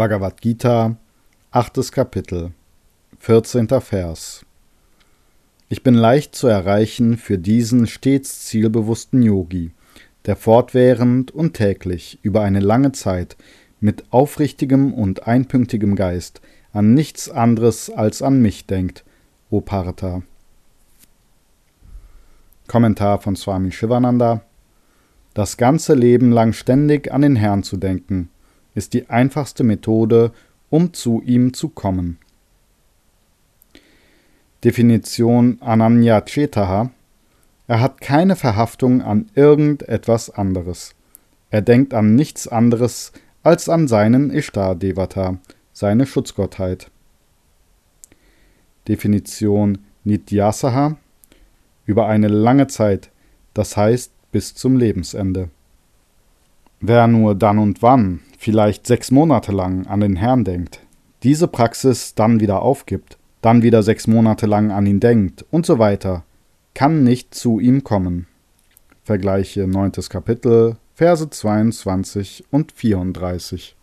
Bhagavad Gita, 8. Kapitel, 14. Vers. Ich bin leicht zu erreichen für diesen stets zielbewussten Yogi, der fortwährend und täglich über eine lange Zeit mit aufrichtigem und einpünktigem Geist an nichts anderes als an mich denkt, O Partha. Kommentar von Swami Shivananda: Das ganze Leben lang ständig an den Herrn zu denken, ist die einfachste Methode, um zu ihm zu kommen. Definition Ananyachetaha: Er hat keine Verhaftung an irgendetwas anderes. Er denkt an nichts anderes als an seinen Ishta-Devata, seine Schutzgottheit. Definition Nityasaha: Über eine lange Zeit, das heißt bis zum Lebensende. Wer nur dann und wann, vielleicht 6 Monate lang, an den Herrn denkt, diese Praxis dann wieder aufgibt, dann wieder 6 Monate lang an ihn denkt und so weiter, kann nicht zu ihm kommen. Vergleiche 9. Kapitel, Verse 22 und 34.